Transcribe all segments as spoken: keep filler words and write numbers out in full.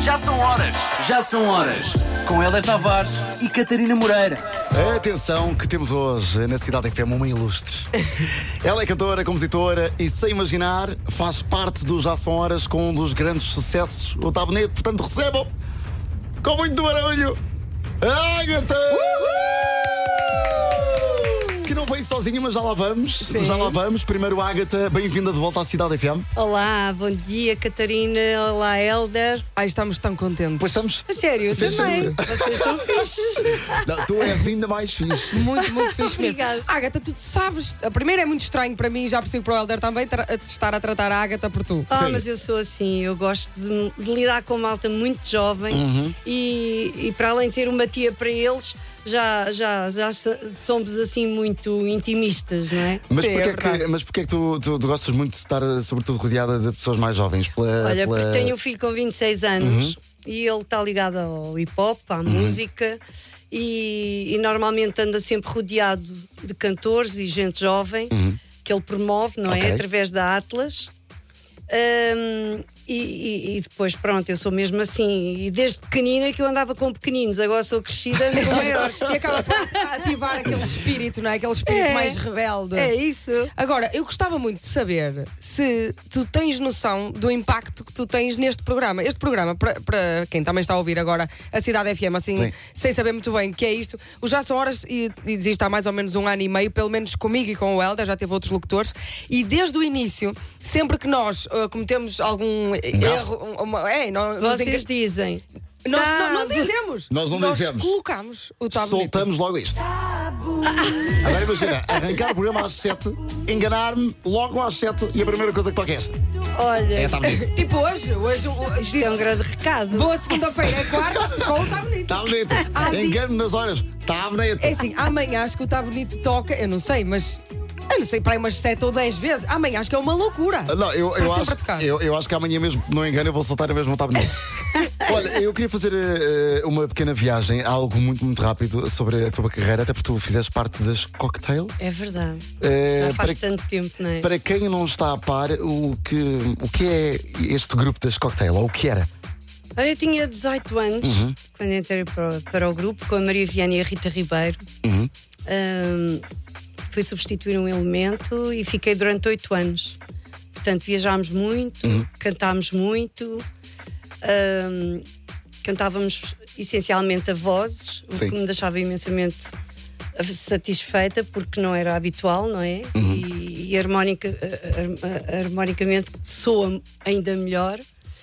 Já são horas, já são horas. Com Hélder Tavares e Catarina Moreira. Atenção que temos hoje na Cidade F M uma ilustre. Ela é cantora, compositora e, sem imaginar, faz parte do Já São Horas com um dos grandes sucessos, o Tá Bonito. Portanto, recebam com muito barulho Ágata! Que não veio sozinha, mas já lá vamos. Sim. Já lá vamos. Primeiro, Ágata, bem-vinda de volta à Cidade F M. Olá, bom dia Catarina, olá Hélder. Ai, estamos tão contentes. Pois estamos. A sério, Sim, também. sim. Vocês são fixes. Não, tu és ainda mais fixe. Muito, muito fixe mesmo. Obrigada. Ágata, tu sabes, a primeira é muito estranho para mim, já percebi para o Hélder também, tra- estar a tratar a Ágata por tu. Ah, Sim. mas eu sou assim, eu gosto de, de lidar com malta muito jovem e, e para além de ser uma tia para eles, já, já, já so- somos assim muito intimistas, não é? Mas Sim, porquê, é é que, verdade. mas porquê é que tu, tu, tu gostas muito de estar, sobretudo, rodeada de pessoas mais jovens? Pela, Olha, pela... porque tenho um filho com vinte e seis anos e ele está ligado ao hip hop, à música e, e normalmente anda sempre rodeado de cantores e gente jovem que ele promove, não Ok. é? Através da Atlas. Ahm, e, e- e depois, pronto, eu sou mesmo assim. E desde pequenina que eu andava com pequeninos, agora sou crescida, ando com maiores. E acaba por ativar aquele espírito, não é? Aquele espírito É. mais rebelde. É isso. Agora, eu gostava muito de saber se tu tens noção do impacto que tu tens neste programa. Este programa, para, para quem também está a ouvir agora a Cidade F M, assim, Sim. sem saber muito bem o que é isto, o Já São Horas e, e existe há mais ou menos um ano e meio, pelo menos comigo e com o Hélder, já teve outros locutores, e desde o início, sempre que nós uh, cometemos algum erro, um- uma, é, nós, nos Vocês engan- dizem. nós Tá não, não bo- dizemos. Nós não dizemos. colocamos o Tá Bonito. Soltamos logo isto. Agora imagina, arrancar o programa às sete, enganar-me logo às sete e a primeira coisa que toca é esta. Olha, É, tá bonito. Tipo hoje, hoje o- isto é um grande recado. boa segunda-feira, é quarta, com o Tá Bonito. Está bonito. Ah, diz- Engano-me nas horas. Está bonito. É assim, amanhã acho que o Tá Bonito toca, eu não sei, mas eu não sei, para aí umas sete ou dez vezes. Amanhã acho que é uma loucura. Não, eu, Está eu, sempre acho, a tocar. eu, eu acho que amanhã mesmo, não engano, eu vou soltar a mesma Está bonito. Olha, eu queria fazer eh, uma pequena viagem, algo muito, muito rápido sobre a tua carreira, até porque tu fizeste parte das Cocktail. É verdade. Eh, Já faz para, tanto tempo, não é? para quem não está a par, o que, o que é este grupo das Cocktail, ou o que era? Olha, eu tinha dezoito anos quando entrei para, o- para o grupo com a Maria Viana e a Rita Ribeiro. Uhum. Ahm, fui substituir um elemento e fiquei durante oito anos. Portanto, viajámos muito, cantámos muito, ahm, cantávamos essencialmente a vozes, o Sim. que me deixava imensamente satisfeita porque não era habitual, não é? E, e harmónica, a- a- a- harmonicamente soa ainda melhor.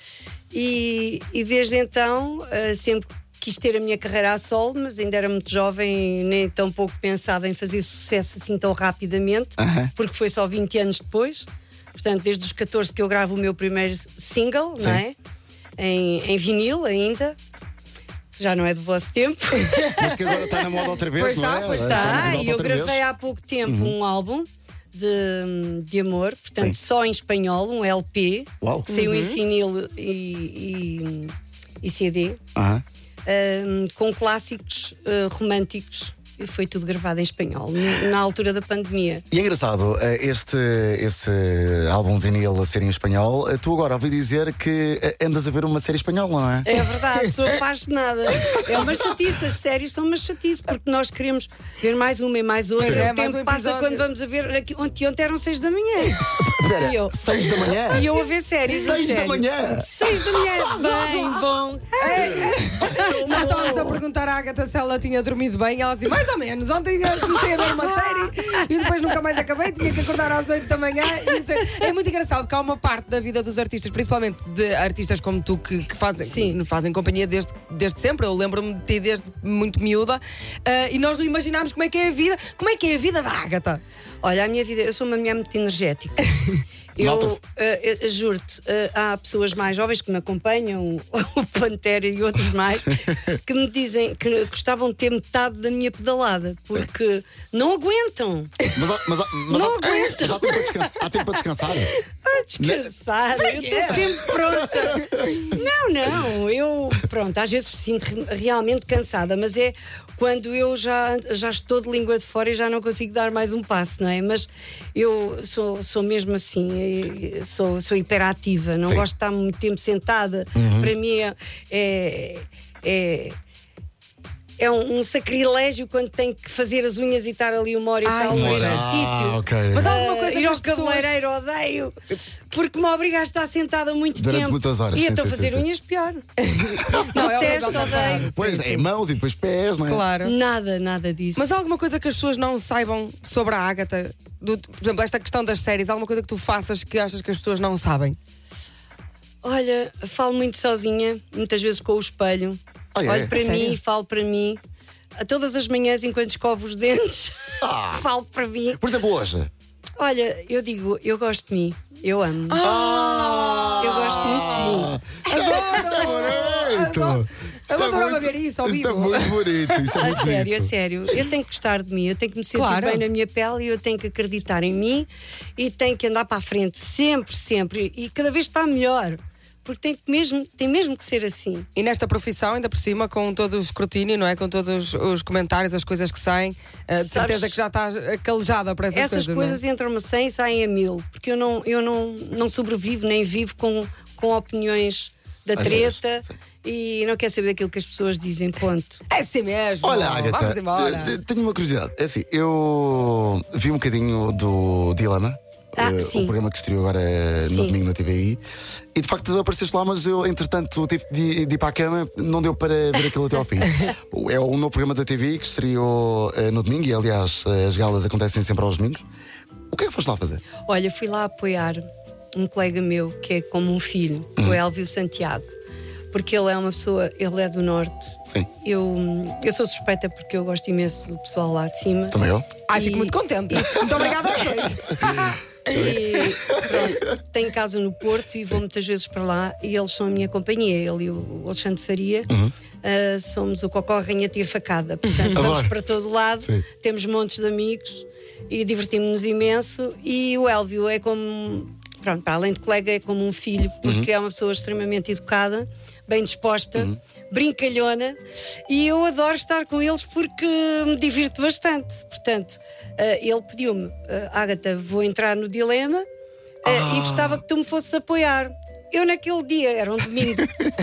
E, e desde então eh, sempre quis ter a minha carreira a solo, mas ainda era muito jovem e nem tão pouco pensava em fazer sucesso assim tão rapidamente, Aham. porque foi só vinte anos depois. Portanto, desde os catorze que eu gravo o meu primeiro single, não é? Em, em vinil ainda. Já não é do vosso tempo. Mas que agora está na moda outra vez, Pois não está, é? pois Está na Tá, moda e eu outra vez. gravei há pouco tempo um álbum de, de amor, portanto, Sim. só em espanhol, um L P, Uau. que saiu em vinil e, e, e C D, Aham. um, com clássicos uh, românticos. E foi tudo gravado em espanhol, n- na altura da pandemia. E é engraçado, eh, este, este álbum vinil a ser em espanhol, eh, tu agora ouvi dizer que eh, andas a ver uma série espanhola, não é? É verdade, sou apaixonada. É uma chatice, as séries são uma chatice, porque nós queremos ver mais uma e mais outra. Pois é, o mais tempo um passa episódio. quando vamos a ver. Aqui, ontem, ontem eram seis da manhã. Espera, E eu? seis da manhã? E eu a ver séries. a Seis da sério. manhã? Seis da manhã, bem bom. Nós estávamos a perguntar à Ágata se ela tinha dormido bem, ela assim, mais ou menos. Ontem eu comecei a ver uma série e depois nunca mais acabei, tinha que acordar às oito da manhã. E isso é, é muito engraçado porque há uma parte da vida dos artistas, principalmente de artistas como tu, que, que fazem, Sim. que fazem companhia desde, desde sempre. Eu lembro-me de ti desde muito miúda, ah, e nós não imaginámos como é que é a vida, como é que é a vida da Ágata. Olha, a minha vida, eu sou uma mulher muito energética. Eu, Nota-se. eh, eu juro-te, eh, há pessoas mais jovens que me acompanham, o Pantera e outros mais, que me dizem que gostavam de ter metade da minha pedalada, porque não aguentam Mas, há- mas, há- mas, Não há- aguento. mas há, tempo para descansar, há tempo para descansar. a descansar. Eu estou sempre pronta. Não, não, eu pronto, às vezes sinto realmente cansada, mas é quando eu já, já estou de língua de fora e já não consigo dar mais um passo, não é? Mas eu sou, sou mesmo assim, sou, sou hiperativa, não Sim. gosto de estar muito tempo sentada. Uhum. Para mim é, é, é, é um, um sacrilégio quando tenho que fazer as unhas e estar ali uma hora e Ai, tal no uma mesmo hora. sítio. Ah, ok. Mas há Ah, alguma coisa ir que ao as pessoas... cabeleireiro odeio porque me obriga a estar sentada muito Durante tempo. muitas horas, E sim, então sim, fazer sim, sim. unhas pior. Não, é Detesto, horrível, odeio. sim, Pois sim. é, mãos e depois pés, não é? Claro. Nada, nada disso. Mas há alguma coisa que as pessoas não saibam sobre a Ágata? Do- por exemplo, esta questão das séries, há alguma coisa que tu faças que achas que as pessoas não sabem? Olha, falo muito sozinha, muitas vezes com o espelho. Ah, é? Olho para A sério? mim e falo para mim. A todas as manhãs, enquanto escovo os dentes, Ah. falo para mim. Por exemplo, hoje. Olha, eu digo, eu gosto de mim, eu amo. Ah! Eu gosto muito de mim. Isso é bonito! Adoro. Isso Eu é adorava muito- ver isso ao Isso é vivo. muito bonito. Isso é A muito sério, a bonito. sério. Eu tenho que gostar de mim, eu tenho que me sentir Claro. bem na minha pele e eu tenho que acreditar em mim e tenho que andar para a frente sempre, sempre. E cada vez está melhor. Porque tem, que mesmo, tem mesmo que ser assim. E nesta profissão, ainda por cima, com todo o escrutínio, não é? Com todos os comentários, as coisas que saem, uh, de Sabes- certeza que já estás calejada para essas, Essas coisas. coisas entram-me a cem e saem a mil. Porque eu não, eu não, não sobrevivo nem vivo com, com opiniões da Às treta vezes, sim. e não quero saber daquilo que as pessoas dizem. Ponto. Não é? É assim mesmo. Olha, Agatha, Vamos embora. eh, tenho uma curiosidade. É assim, eu vi um bocadinho do Dilema. Ah, eh, sim. o programa que estreou agora eh, no Sim. domingo na T V I. E de facto apareceste lá, mas eu, entretanto, tive de, de ir para a cama, não deu para ver aquilo até ao fim. É um novo programa da T V I que estreou eh, no domingo, e aliás, eh, as galas acontecem sempre aos domingos. O que é que foste lá fazer? Olha, fui lá apoiar um colega meu que é como um filho, Uhum. o Elvio Santiago. Porque ele é uma pessoa, ele é do Norte. Sim. Eu, eu sou suspeita porque eu gosto imenso do pessoal lá de cima. Também eu? Ai, fico E- muito contente. Muito obrigada a vocês. E pronto, tenho casa no Porto e vou muitas vezes para lá e eles são a minha companhia, ele e o Alexandre Faria. Uhum. Ah, somos o Cocó, a Ranheta e a Facada. Portanto, vamos Adoro. para todo lado, Sim. temos montes de amigos e divertimos-nos imenso. E o Elvio é como, pronto, para além de colega, é como um filho, porque é uma pessoa extremamente educada, bem disposta, brincalhona, e eu adoro estar com eles porque me divirto bastante. Portanto, ah, ele pediu-me, ah, Ágata, vou entrar no Dilema ah, e gostava que tu me fosses apoiar. Eu naquele dia, era um domingo,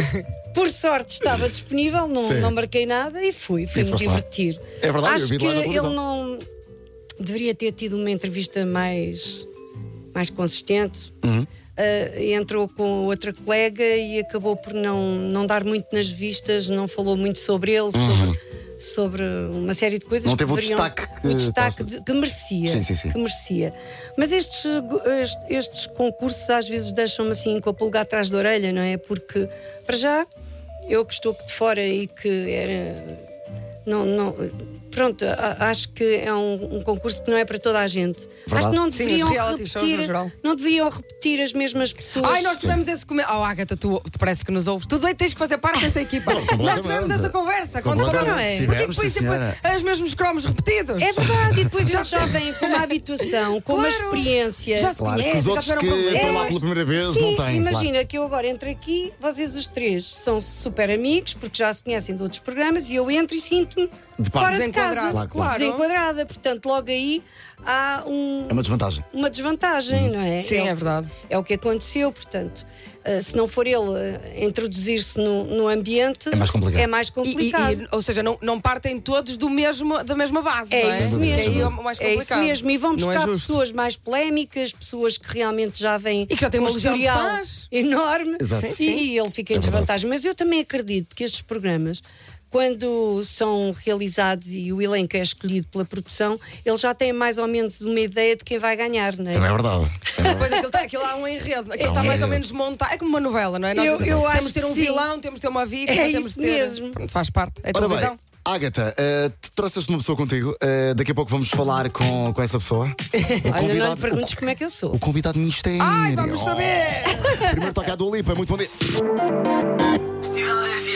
por sorte estava disponível, não, Sim. não marquei nada e fui, fui-me foste lá. divertir. É verdade, eu Acho vi que lá na ele televisão. não deveria ter tido uma entrevista mais, mais consistente. Uhum. Uh, entrou com outra colega e acabou por não, não dar muito nas vistas, não falou muito sobre ele, sobre, sobre uma série de coisas Não que teve o deveriam, destaque que o destaque gosta. de- que merecia, Sim, sim, sim. que merecia. Mas estes, uh, est- estes concursos às vezes deixam-me assim com a pulga atrás da orelha, não é? Porque, para já, eu que estou de fora e que era. Não, não, pronto, a- acho que é um, um concurso que não é para toda a gente. Verdade. Acho que não Sim, deveriam os reality shows no repetir, geral. não deveriam repetir as mesmas pessoas. Ai, nós tivemos esse comentário. Oh, Agatha, tu, tu parece que nos ouves. Tu dois tens que fazer parte desta equipa. Nós tivemos completamente. essa conversa. Quando Completamente. falamos, Não é? porque Tivemos, depois sim, sempre senhora. os mesmos cromos repetidos. É verdade, e depois eles já vêm com uma habituação, com uma Claro. experiência. Já se Claro, que os conhecem, já outros tiveram que problemas. estão lá pela primeira vez Sim, não têm. imagina que eu agora entro aqui, vocês os três são super amigos, porque já se conhecem de outros programas, e eu entro e sinto-me De parte. fora de Desenquadrada, casa, claro, claro. desenquadrada. Portanto, logo aí há um- É uma desvantagem. uma desvantagem, não é? Sim, é, é o- verdade. É o que aconteceu, portanto, ah, se não for ele ah, introduzir-se no, no ambiente, É mais complicado. é mais E- complicado. e- e- ou seja, não, não partem todos do mesmo, da mesma base, É não é? isso Que mesmo. aí é o mais É isso complicado. mesmo. E vão Não é buscar justo. pessoas mais polémicas, pessoas que realmente já vêm E que já têm com uma um legião de historial fãs. enorme. Exato. E Sim, sim. ele fica em É verdade. desvantagem. Mas eu também acredito que estes programas, quando são realizados e o elenco é escolhido pela produção, eles já têm mais ou menos uma ideia de quem vai ganhar, não é? Também é verdade. É verdade. Depois aquilo, tá, aquilo há um enredo, aquilo É um está mais ou enredo. menos montado. É como uma novela, não é? Nós Eu- eu temos acho de ter que um sim. vilão, temos de ter uma vítima, É temos isso de ter. mesmo. Pronto, faz parte. É Ora televisão. bem, Ágata, uh, trouxeste uma pessoa contigo. Uh, daqui a pouco vamos falar com, com essa pessoa. O Olha, não lhe perguntes o, como é que eu sou. o convidado mistério. Ai, vamos saber! Oh. Primeiro toca a Dua Lipa, muito bom dia. Cidade F M. Em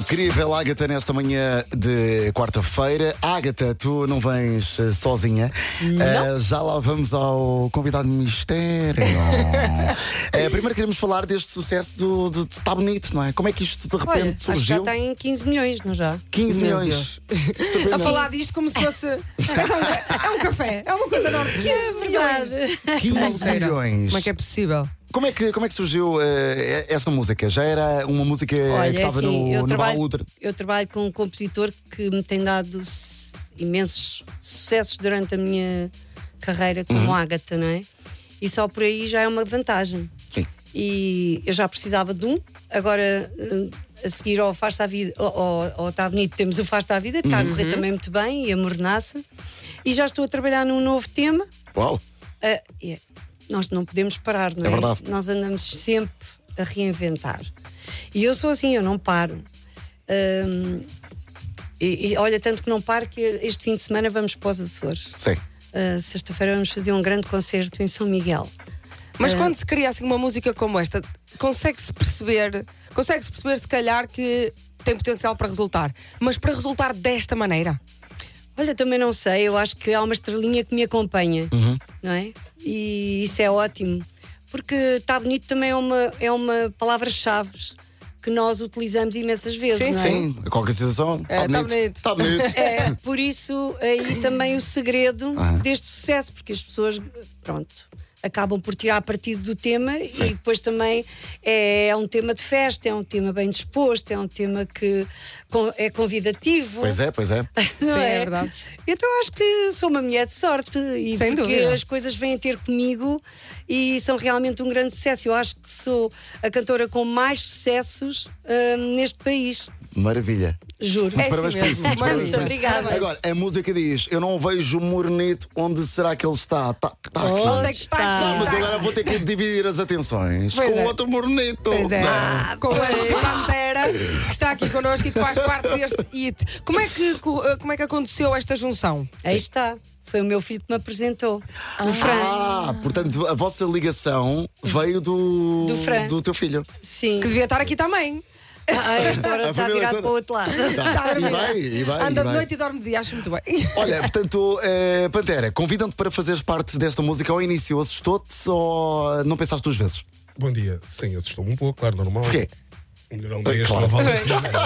Incrível, Ágata, nesta manhã de quarta-feira. Ágata, tu não vens uh, sozinha. Não. Uh, já lá vamos ao convidado de mistério. uh, primeiro queremos falar deste sucesso do, do, do Tá Bonito, não é? Como é que isto de repente Olha, acho que já surgiu? está em quinze milhões, não já? quinze Meu milhões. A falar disto como se fosse. É um café, é uma coisa enorme. quinze milhões. quinze milhões. Como é que é possível? Como é que, como é que surgiu uh, esta música? Já era uma música Olha, que estava assim, no, eu no trabalho, baúd? eu trabalho com um compositor que me tem dado s- imensos sucessos durante a minha carreira como Uhum. Ágata, não é? E só por aí já é uma vantagem. Sim. E eu já precisava de um, agora hum, a seguir ao Faz-te à Vida, ao, ao, ao Tá Bonito, temos o Faz-te à Vida, que está a correr também muito bem, e a Mornaça. E já estou a trabalhar num novo tema. Uau! Ah, é, nós não podemos parar, não é? É verdade. Nós andamos sempre a reinventar. E eu sou assim, eu não paro. Ahm, e, e olha, tanto que não paro que este fim de semana vamos para os Açores. Sim. Ah, sexta-feira vamos fazer um grande concerto em São Miguel. Mas quando se cria assim uma música como esta, consegue-se perceber, consegue-se perceber se calhar que tem potencial para resultar, mas para resultar desta maneira. Olha, também não sei, eu acho que há uma estrelinha que me acompanha, não é? E isso é ótimo, porque Tá Bonito também é uma, é uma palavra-chave que nós utilizamos imensas vezes, Sim, não é? Sim, qualquer situação. É, tá bonito. Tá bonito. É, por isso aí também o segredo Ah. deste sucesso, porque as pessoas, pronto, acabam por tirar partido do tema e depois também é, é um tema de festa, é um tema bem disposto, é um tema que con- é convidativo. Pois é, pois é. Não Sim, é verdade. Então acho que sou uma mulher de sorte e Sem porque dúvida. as coisas vêm ter comigo e são realmente um grande sucesso. Eu acho que sou a cantora com mais sucessos hum, neste país. Maravilha. Juro. É Parabéns assim por mesmo. isso. Muitos Maravilha. parabéns. Obrigada. Agora, a música diz: eu não vejo o Morenito, onde será que ele está? Está tá aqui. Oh, Onde é que está? Não, mas agora vou ter que dividir as atenções Pois com é. outro Morenito. Pois é, Não. com o Anderson Pantera, que está aqui connosco e que faz parte deste hit. Como é que, como é que aconteceu esta junção? Aí está. Foi o meu filho que me apresentou. O Fran. Ah, portanto, a vossa ligação veio do, Do Fran. do teu filho. Sim. Que devia estar aqui também. Ah, esta hora A está família virado toda. para o outro lado. Tá. Está a dormir. E bem, e bem, Anda e de bem. noite e dorme de dia, acho muito bem. Olha, portanto, eh, Pantera, convidam-te para fazeres parte desta música ao início. Assustou-te ou não pensaste duas vezes? Bom dia. Sim, assustou-me um pouco, claro, normal. Porquê? Não deixa, Claro. não vale a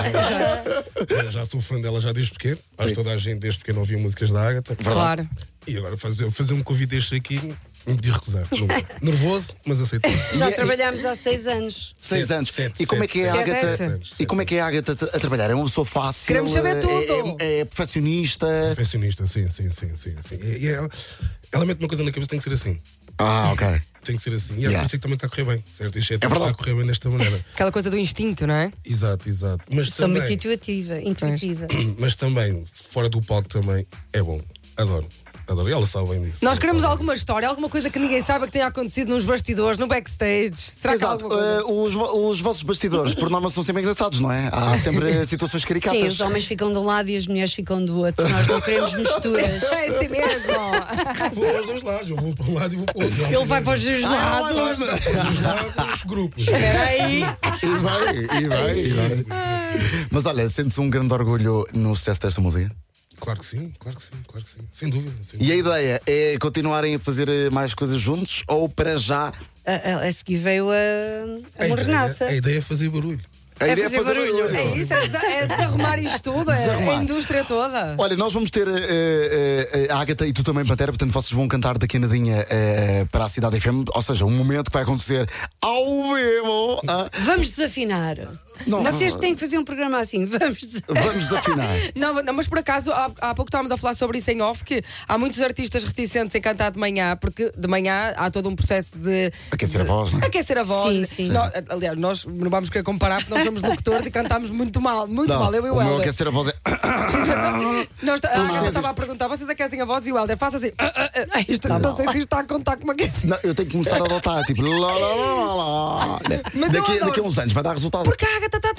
pena. Já sou fã dela já desde pequeno. Acho que toda a gente desde pequeno ouvia músicas da Ágata. Claro. E agora fazer, fazer um convite deste aqui, não podia recusar. Nunca. Nervoso, mas aceitei. Já E- trabalhámos há seis anos. Seis Sete, anos. sete, e como é que é a sete, Ágata? sete anos, E como é que é a Ágata a trabalhar? É uma pessoa fácil? Queremos saber é- tudo. É, é perfeccionista? Perfeccionista, sim, sim, sim, sim. sim. E, e ela, ela mete uma coisa na cabeça, tem que ser assim. Ah, ok. Tem que ser assim. E é Yeah. por isso que também está a correr bem, certo? Isto é, verdade. está a correr bem desta maneira. Aquela coisa do instinto, não é? Exato, exato. Mas Sou muito também, intuitiva, intuitiva. mas também, fora do palco também, é bom. Adoro. Adoro. E ela sabe bem disso. Nós Ela queremos sabe alguma disso. história, alguma coisa que ninguém saiba que tenha acontecido nos bastidores, no backstage. Será que há Exato. alguma coisa? Eh, os, vo- os vossos bastidores, por norma, são sempre engraçados, não é? Há sempre situações caricatas. Sim, os homens ficam de um lado e as mulheres ficam do outro. Nós não queremos misturas. É assim mesmo. Eu vou aos dois lados, eu vou para um lado e vou para o outro. Ele vai para os dois lados. Os dois lados, os grupos. Espera aí. E vai, e vai, e vai. Mas olha, sentes um grande orgulho no sucesso desta música? Claro que sim, claro que sim, claro que sim. Sem dúvida. Sem E a dúvida. ideia é continuarem a fazer eh, mais coisas juntos ou para já? A, a- a seguir veio a, a, A mornaça. ideia, a ideia é fazer barulho. A É ideia fazer barulho. É isso, é, desa- é desarrumar isto tudo, é Desarrumar. a indústria toda. Olha, nós vamos ter eh, eh, a Ágata e tu também, Pantera, portanto vocês vão cantar daqui a nadinha eh, para a Cidade F M, ou seja, um momento que vai acontecer ao vivo. ah. Vamos desafinar. Não. Vocês têm que fazer um programa assim. Vamos desafinar. Vamos desafinar. Não, não, mas por acaso, há, há pouco estávamos a falar sobre isso em off, que há muitos artistas reticentes em cantar de manhã, porque de manhã há todo um processo de... Aquecer a de- voz, não é? Aquecer a voz. Sim, sim. Nó- aliás, nós não vamos querer comparar, porque nós somos locutores e cantamos muito mal, muito Não, mal, eu e o o meu Helder. aquecer a voz é. Nós, a Agatha vezes- estava a perguntar, vocês aquecem a voz e o Helder faz assim... "Ah, ah, ah." Isto, Tá não mal. sei se isto está a contar como aquecimento. Não, eu tenho que começar a adotar, tipo. Lá, lá, lá, lá, lá. Mas eu Daqui, adoro. daqui a uns anos vai dar resultado. Porque a Agatha está tranquila,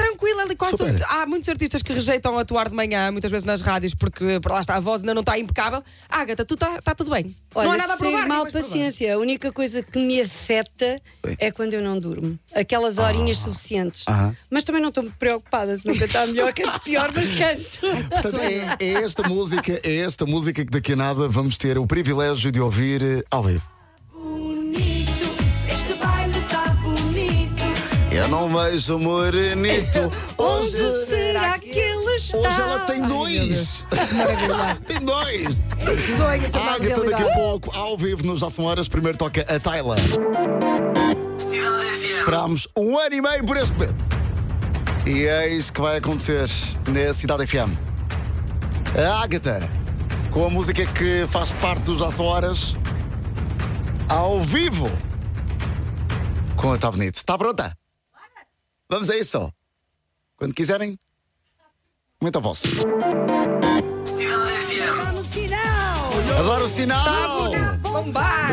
ela quase Super. todos- há muitos artistas que rejeitam atuar de manhã, muitas vezes nas rádios, porque por lá está a voz ainda não está impecável. Ágata, tu está tá tudo bem. Olha, não há nada a sem provar. mal ninguém vai provar. paciência. A única coisa que me afeta Sim. é quando eu não durmo. Aquelas horinhas suficientes. Aham. Mas também não estou preocupada se não cantar melhor, canto pior, mas canto. Portanto, é, é esta música, é esta música que daqui a nada vamos ter o privilégio de ouvir eh, ao vivo. Bonito, este baile está bonito. Eu não vejo morenito. Onde será que ele está? Hoje ela tem Ai, meu dois. Deus. Que maravilha. Tem dois. Sonho tornar Ágata daqui realidade. a pouco, ao vivo, nos Já São Horas. Primeiro toca a Tayla. Cidade F M. Esperámos um ano e meio por este momento. E eis que vai acontecer na Cidade F M. A Ágata, com a música que faz parte dos Já São Horas, ao vivo, com a Tá Bonito. Está pronta? Vamos a isso. Quando quiserem, muito a vossa. Cidade F M. No sinal. Adoro o sinal. Bombar!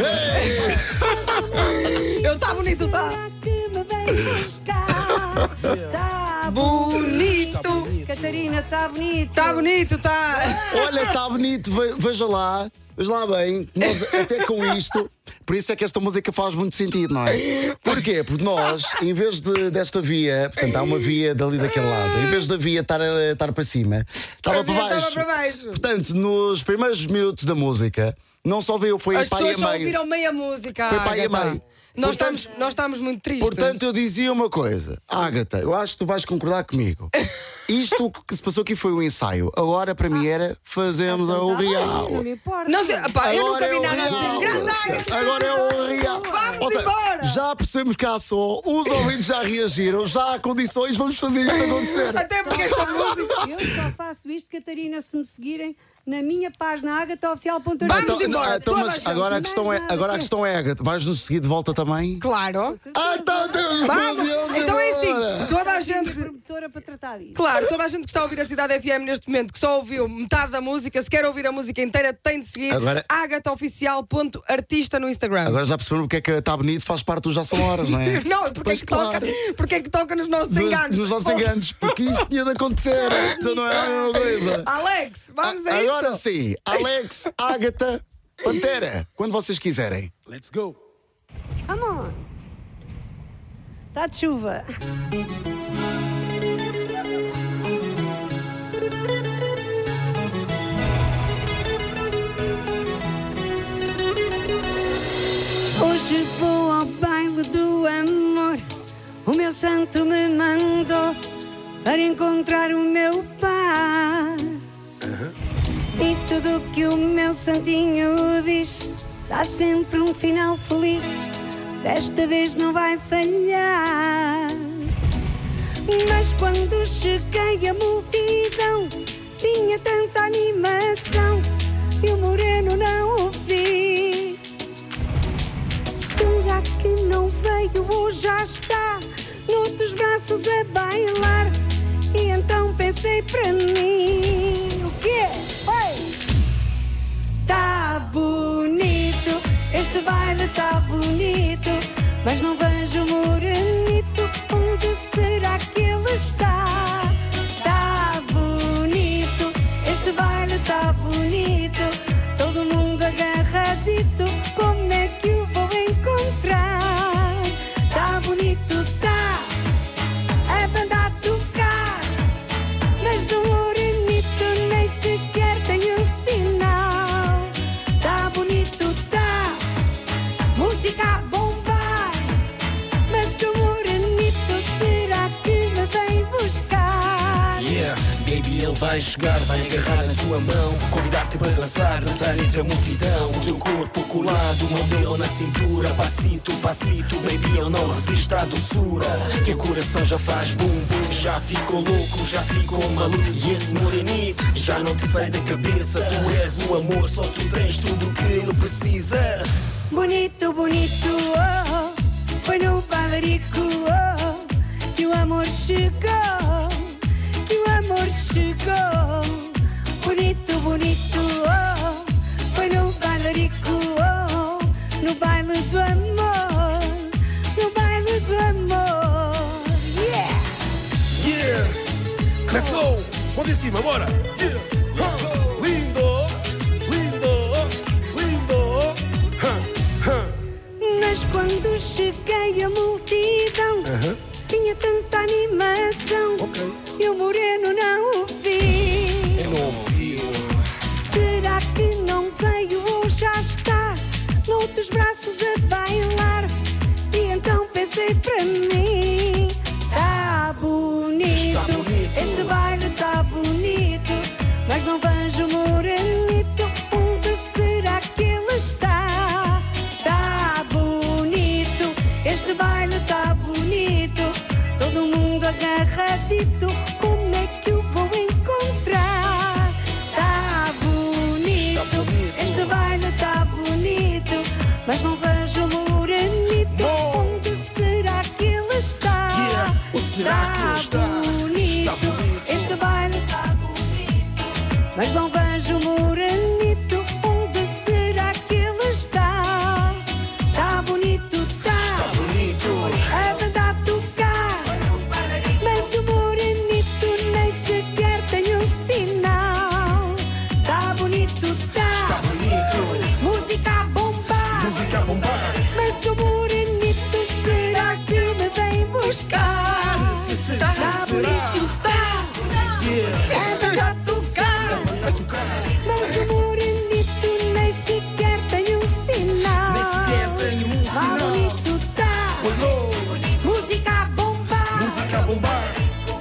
Eu está bonito, tá? Que me vem buscar. Tá Bonito! Catarina, está bonito. Está bonito, tá? Olha, está bonito, ve- veja lá. Veja lá bem, nós até com isto, por isso é que esta música faz muito sentido, não é? Porquê? Porque nós, em vez de, desta via, portanto, há uma via dali daquele lado, em vez da via estar, a- estar para cima, estava A para via baixo. estava para baixo. Portanto, nos primeiros minutos da música, não só veio, foi As para aí pessoas a só meio. ouviram meia música. Foi para aí a Ágata. meio. Nós, Portanto- estamos, nós estamos muito tristes. Portanto, eu dizia uma coisa, Ágata, eu acho que tu vais concordar comigo. Isto que se passou aqui foi um ensaio. Agora, para mim, era fazemos o real. Não me importa. Não sei, pá, eu nunca Agora vi é o nada assim. real. Grande Ágata! Agora é o real. Vamos Ou seja, embora. já percebemos que há som, os ouvintes já reagiram, já há condições, vamos fazer isto acontecer. Até porque esta música. Eu só faço isto, Catarina, se me seguirem na minha página ágata oficial ponto Vamos Então, embora, então, toda mas a gente. agora a questão é, agora a questão é, Ágata, vais-nos seguir de volta também? Claro. Ah, então temos Vamos. Então é assim, toda a gente. promotora para tratar disso. Claro, toda a gente que está a ouvir a Cidade F M neste momento, que só ouviu metade da música, se quer ouvir a música inteira, tem de seguir Agora- ágata oficial ponto artista no Instagram. Agora já perceberam porque é que está bonito, faz parte dos Já São Horas, não é? Não, porque Pois é, que claro. toca, porque é que toca nos nossos Nos, enganos. nos nossos enganos, porque isto tinha de acontecer, então não é a mesma coisa. Alex, vamos a Agora isso. sim, Alex, Ágata, Pantera, quando vocês quiserem. Let's go. Come on. Está de chuva. Hoje vou ao baile do amor. O meu santo me mandou para encontrar o meu pai. E tudo que o meu santinho diz dá sempre um final feliz. Desta vez não vai falhar. Mas quando cheguei a multidão tinha tanta animação e o moreno não o vi. Será que não veio ou já está noutros braços a bailar? E então pensei para mim, o quê? Oi! Tá bonito, este baile tá bonito, mas não vejo o morenito. Onde será que ele está? Tá bonito, este baile tá bonito, todo mundo agarradito. Como é que o vou encontrar? Tá bonito, tá, a banda a tocar, mas do morenito nem sequer tenho sinal. Tá bonito, tá, música a bombar, mas do morenito será que me vem buscar? Yeah, baby, ele vai chegar, vai agarrar na tua mão, convidar-te para dançar, dançar entre a multidão. O teu corpo colado, o modelo na cintura, passito, passito, baby, eu não resisto à doçura. Que o coração já faz bum bum, já ficou louco, já ficou maluco. E esse morenito já não te sai da cabeça. Tu és o amor, só tu tens tudo o que ele precisa. Bonito, bonito, oh, foi no bailarico, oh, que o amor chegou, que o amor chegou. Bonito, bonito, oh, foi no bailarico, oh, no baile do amor, no baile do amor. Yeah! Yeah! Let's go! Ponta em cima, bora! Yeah. Let's go! Lindo! Lindo! Lindo! Ha, ha. Mas quando cheguei à multidão, Aham. tinha tanta animação. Ok. E o moreno não o vi. Eu não ouvi. Será que não veio ou já está noutros braços a bailar? E então pensei para mim: tá bonito, Tá bonito. este baile tá bonito, mas não vejo o morenito. Onde será que ele está? Tá bonito, este baile tá bonito, todo mundo agarradito. Como é que eu vou encontrar? Tá bonito, Tá bonito. este baile tá bonito, mas não vejo o morenito. Não. Onde será que ele está? Yeah. Ou será que ele está? Bonito, Está bonito. este baile tá bonito, mas não vejo o morenito. Onde será que ele está? Tá bonito, tá. Tá bonito. A banda a tocar, mas o morenito nem sequer tem um sinal. Tá bonito, Tá tá. bonito. Música a bombar, Música a bombar. mas o morenito será que me vem buscar? Se, se, Tá se, bonito, será? tá. Yeah. É banda a tocar, A tocar. mas o morenito nem sequer tem um sinal. Nem sequer tem um Tá sinal. bonito, tá. Olhou. Música a bombar. Música a bombar.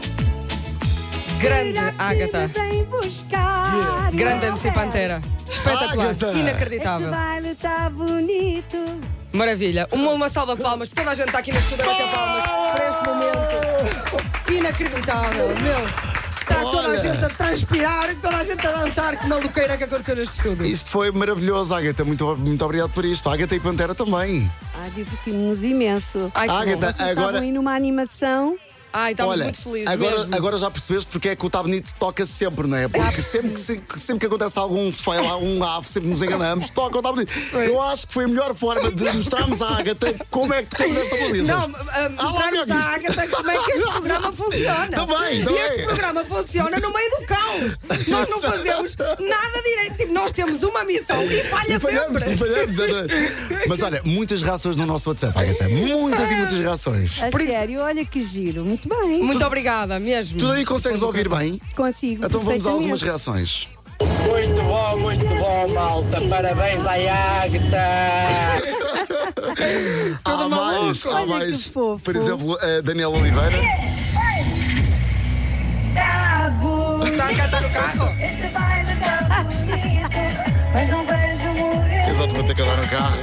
Grande Será que Ágata. me vem buscar? Grande M C Pantera. Espetacular. Ágata. Inacreditável. Este baile tá bonito. Maravilha. Uma, uma salva de palmas, porque toda a gente está aqui na estúdio a bater palmas para este momento. Inacreditável, meu. Está toda a Olha. gente a transpirar, toda a gente a dançar. Que maluqueira que aconteceu neste estúdio. Isto foi maravilhoso, Ágata. Muito, muito obrigado por isto. Ágata e Pantera também. Ah, divertimos-nos imenso. Ai, que bom. Ágata, Vocês agora. estavam aí numa animação. Ai, estamos Olha, muito felizes agora, mesmo. agora já percebeste porque é que o Tá Bonito toca sempre, não é? Porque sempre que, se- sempre que acontece algum fail, algum ave, sempre nos enganamos, toca o Tá Bonito. Eu acho que foi a melhor forma de mostrarmos à Ágata como é que tocamos esta música. Não, ah, Ah, mostrarmos logo à isto. Ágata como é que este programa funciona. Também, E também. este programa funciona no meio do caos. Nós não fazemos nada direito. Tipo, nós temos uma missão e falha E falhamos, sempre. e falhamos, exatamente. Mas olha, muitas reações no nosso WhatsApp, Ágata. Muitas e muitas reações. A Por isso- sério, olha que giro. Muito bem. Muito obrigada, mesmo. Tu aí consegues ouvir bem? Consigo. Então vamos a algumas perfeitamente. reações. Muito bom, muito bom, malta. Parabéns à Ágata. Há mais, há Olha que mais. fofo. Por exemplo, a Daniela Oliveira. Está a cantar no carro? Exatamente, a cantar no carro.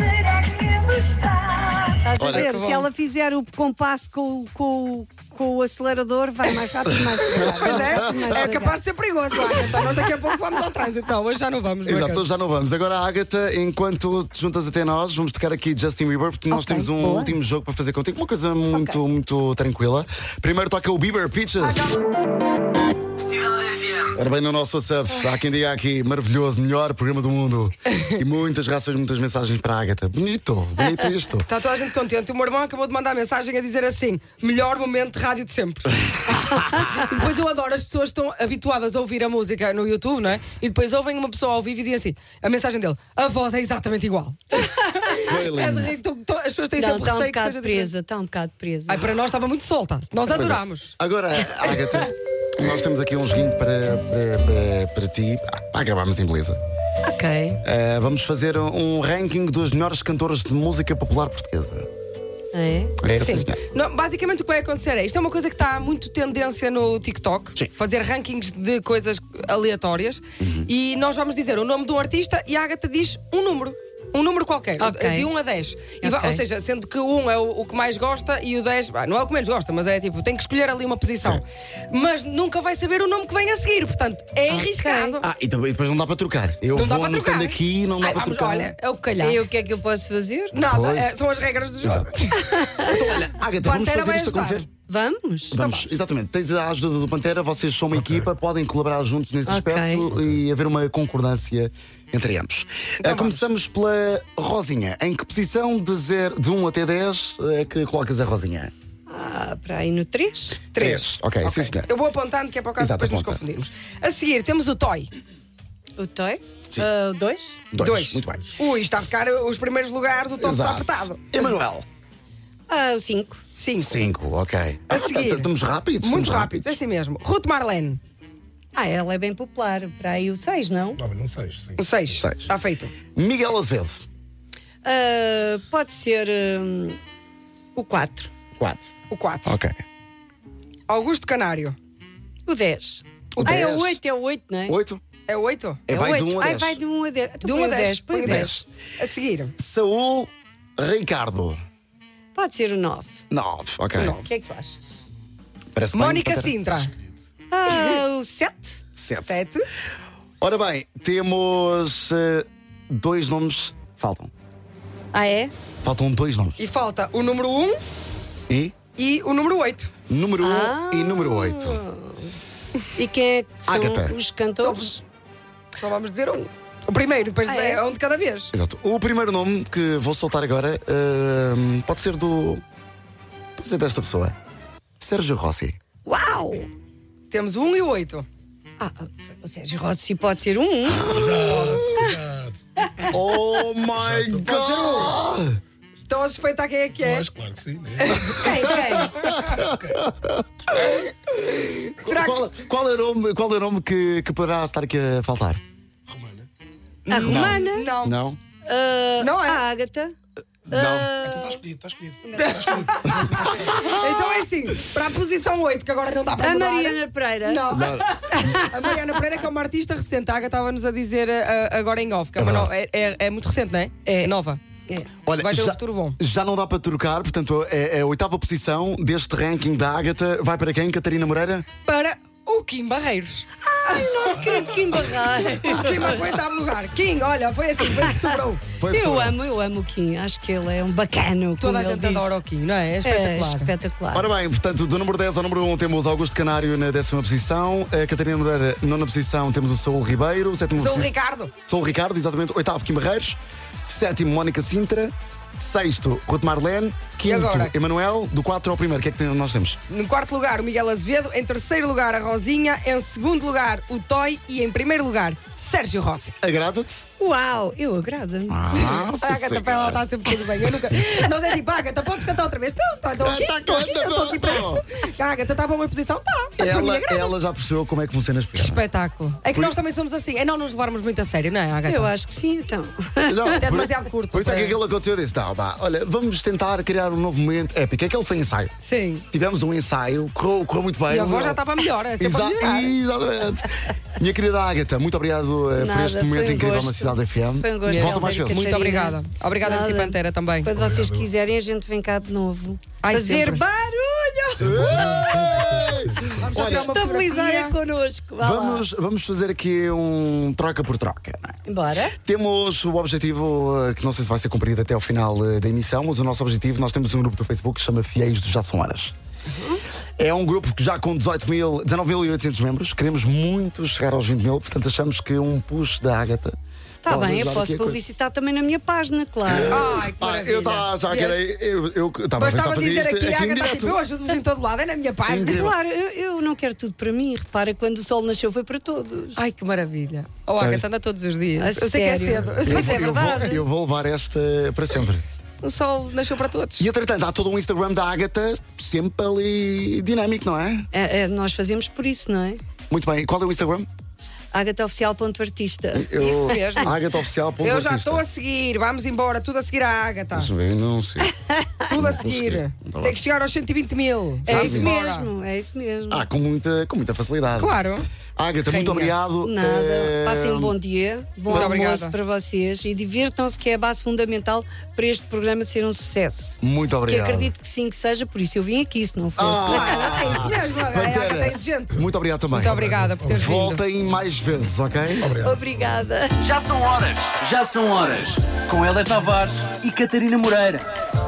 Estás a Olha, ver? que bom. Se ela fizer o compasso com, com, com o acelerador, vai mais rápido, mais devagar. Pois é, Mais é devagar. capaz de ser perigoso, Ágata. Nós daqui a pouco vamos ao trânsito. Então, hoje já não vamos. não é, Exato, Cássio? hoje já não vamos. Agora a Ágata, enquanto te juntas até nós, vamos tocar aqui Justin Bieber, porque nós Ok, temos um boa. último jogo para fazer contigo, uma coisa muito, muito tranquila. Primeiro toca o Bieber Peaches. Cidade F M. Ora bem, no nosso WhatsApp, há quem diga aqui, maravilhoso, melhor programa do mundo. E muitas reações, muitas mensagens para a Ágata. Bonito, bonito isto. Está toda a gente contente. O meu irmão acabou de mandar mensagem a dizer assim: melhor momento de rádio de sempre. E depois eu adoro, as pessoas estão habituadas a ouvir a música no YouTube, não é? E depois ouvem uma pessoa ao vivo e dizem assim: a mensagem dele, a voz é exatamente igual. Foi É de lindo. rir, então, então, as pessoas têm Não, sempre está um receio que bocado seja presa, diferente. está um bocado presa. Ai, para nós estava muito solta. Nós Pois é. adorámos. Agora, Ágata, nós temos aqui um joguinho para, para, para, para ti. Ah, acabámos em beleza. Ok. Uh, vamos fazer um ranking das melhores cantoras de música popular portuguesa. É? É, Sim. senhor. Não, basicamente o que vai acontecer é, isto é uma coisa que está muito tendência no TikTok, Sim. fazer rankings de coisas aleatórias, e nós vamos dizer o nome de um artista e a Ágata diz um número. Um número qualquer, Ok. de um a dez. E vai- Ok. ou seja, sendo que o um é o, o que mais gosta e o dez, ah, não é o que menos gosta, mas é tipo, tem que escolher ali uma posição. Mas nunca vai saber o nome que vem a seguir, portanto, é arriscado. Ah, e também- depois não dá para trocar. Eu Não dá vou para anotando trocar. aqui e não dá Ai, para vamos, trocar. olha, é o que calhar. E o que é que eu posso fazer? Nada, Pois. é- são as regras do jogo. Então, olha, Ágata, vamos Pantera fazer vai isto ajudar. acontecer. Vamos? Vamos, exatamente. Tens a ajuda do Pantera, vocês são uma equipa, podem colaborar juntos nesse Ok. aspecto e haver uma concordância entre ambos. Então Ah, começamos pela Rosinha. Em que posição de, zero, de um até dez é que colocas a Rosinha? Ah, para aí no três. Três. Ok, sim, senhor. Eu vou apontando que é para o caso Exato, depois nos aponta. confundirmos. A seguir temos o Toy. O Toy? Sim. Ah, o dois? Dois. Muito bem. Ui, está a ficar os primeiros lugares, o top está Exato. apertado. Emanuel. Ah, o cinco. Cinco. Cinco, ok. A Ah, seguir. Estamos rápidos? Muito estamos rápido, é assim mesmo. Ruth Marlene. Ah, ela é bem popular. Para aí o seis, não? Ah, mas não sei, sim. O seis. Seis. Está feito. Miguel Azevedo. Ah, pode ser hum, o quatro. Quatro. O quatro. Ok. Augusto Canário. O dez. O Ah, é dez. o oito, é o oito, não é? Oito? É o oito? É, É vai o de oito. um a Ai, dez. vai de um a dez. Então De um põe a o dez. dez. Põe Põe o o dez. A seguir. Saúl Ricardo. Pode ser o nove. Nove, ok. Nove. O que é que tu achas? Parece bem, Mónica Pantera. Sintra. Ah, o sete. Sete. Sete. Ora bem, temos eh, dois nomes. Faltam. Ah, é? Faltam dois nomes. E falta o número um E? e o número oito. Número Ah. um e número oito. E quem é que são Ágata. os cantores? Só vamos dizer um. O primeiro, depois Ah, é? é um de cada vez. Exato. O primeiro nome que vou soltar agora eh, pode ser do. Pode ser desta pessoa. Sérgio Rossi. Uau! Temos o um e o oito. Ah, o Sérgio Rossi pode ser um. Cuidado. Oh my God! Estão a suspeitar quem é que é? Mas claro que sim, né? Quem? Quem? Será que... Qual, qual é o nome, qual é o nome que, que poderá estar aqui a faltar? Romana. A Romana. Não. Não? Ah, Não é? A Ágata. Não. Então está escolhido, está escolhido. Está escolhido. Então é assim, para a posição oito, que agora não dá para A mudar. Mariana Pereira. Não. A Mariana Pereira, que é uma artista recente. A Ágata estava-nos a dizer uh, agora em off, que é, uma no- é, é- é muito recente, não é? É nova. Olha, Vai ter um já, futuro bom. já não dá para trocar, portanto, é, é a oitava posição deste ranking da Ágata. Vai para quem, Catarina Moreira? Para o Kim Barreiros. Ai, nosso querido Kim Barreiros. O Kim foi em oitavo lugar. Kim, olha, foi assim, foi que sobrou. Foi Eu fora. amo, eu amo o Kim. Acho que ele é um bacano. Toda como a ele gente diz. adora o Kim, não é? É É espetacular. espetacular. Ora bem, portanto, do número dez ao número um temos Augusto Canário na décima posição. A Catarina Moreira, nona posição, temos o Saúl Ribeiro. Sétima Sou o posição- Ricardo. Saúl Ricardo, exatamente. Oitavo, Kim Barreiros. Sétimo, Mónica Sintra. Sexto, Ruth Marlene. Quinto, agora? Emanuel. Do quatro ao primeiro, o que é que tem- nós temos? No quarto lugar, o Miguel Azevedo. Em terceiro lugar, a Rosinha. Em segundo lugar, o Toy. E em primeiro lugar, Sérgio Rossi. Agrada-te? Uau, eu agrada-me. Ah, A Agatha para ela está sempre tudo bem. Eu nunca... Nós é tipo, Agatha, podes cantar outra vez? Não, estou aqui, Tá, estou aqui, eu estou aqui para isto. A Agatha está para uma posição? Está. Ela, ela já percebeu como é que funciona este programa. Espetáculo. É que nós também somos assim. É não nos levarmos muito a sério, não é, Agatha? Eu acho que sim, então. Não, É por- demasiado curto Por isso é para- que aquilo aconteceu. Eu disse: não, vá, olha, vamos tentar criar um novo momento épico. Aquele foi ensaio. Sim. Tivemos um ensaio, correu, correu muito bem. E a voz já estava melhor, é sempre a Exa- melhorar. Exatamente. Minha querida Ágata, muito obrigado eh, por Nada, este foi momento um incrível gosto. na Cidade F M. Foi um gosto. Volta mais Catarina. vezes. Muito obrigada. Obrigada, M C Nada. Pantera, também. Quando vocês quiserem, a gente vem cá de novo. Ai, Fazer sempre. barulho! Vamos já Olha, tirar uma Estabilizar fotografia. é connosco. Vá lá. Vamos, vamos fazer aqui um troca por troca. não é? Embora? Temos o objetivo, eh, que não sei se vai ser cumprido até ao final eh, da emissão, mas o nosso objetivo, nós temos um grupo do Facebook que se chama Fiéis do Já São Horas. É um grupo que já com dezoito mil, dezanove mil e oitocentos membros, queremos muito chegar aos vinte mil, portanto achamos que um push da Ágata. Está pode bem, eu ajudar aqui posso a coisa. publicitar também na minha página, claro. Ai, que Ah, maravilha. eu estava já que era. Vês? Eu eu estava a Depois pensar estava a fazer dizer isto aqui, aqui em Agatha, tipo, eu direto. ajudo-vos em todo lado, é na minha página. Claro, eu, eu não quero tudo para mim. Repara, quando o sol nasceu foi para todos. Ai, que maravilha. Oh, Agatha, anda todos os dias. A Eu sei que é sério? cedo. Eu Eu sei Mas que é vou- eu vou- verdade. Eu vou levar esta para sempre. o sol nasceu para todos. E entretanto, há todo um Instagram da Ágata sempre ali dinâmico, não é? É, é, nós fazemos por isso, não é? Muito bem. Qual é o Instagram? agataoficial.artista. Eu, Isso mesmo. Ágata Oficial. Eu já estou a seguir, vamos embora, tudo a seguir à Agatha. Eu não sei. Tudo a não consegui. seguir. Não tá Tem bem. que chegar aos cento e vinte mil. É Vamos isso embora. mesmo, é isso mesmo. Ah, com muita, com muita facilidade. Claro. Ágata, muito Rainha. obrigado. Nada. Eh, Passem um bom dia, bom Muito almoço obrigada. para vocês e divirtam-se, que é a base fundamental para este programa ser um sucesso. Muito Que obrigado. acredito que sim, que seja, por isso eu vim aqui, se não fosse. Ah, É isso mesmo, a Pantera, Agatha é exigente. muito obrigado também. Muito obrigada por teres vindo. Voltem mais vezes, ok? Obrigada. Já são horas. Já são horas. Com Hélia Tavares e Catarina Moreira.